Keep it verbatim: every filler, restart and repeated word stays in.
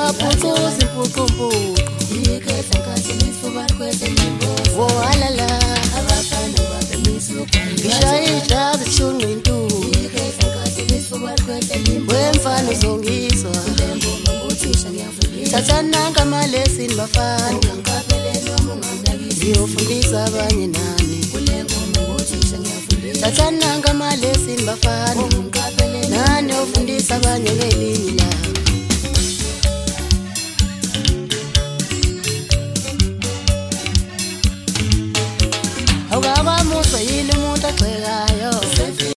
waphucuza impucumpucu ikhetha nkathi lifuba kwethe limboza wohalala abafana babemisuka ngishaya ijazi kushunqa intuku ikhetha nkathi lifuba kwethe limboza wemfana uzongizwa ngemboma nguthisha ngiyavulisa thatha nanka amalesini bafana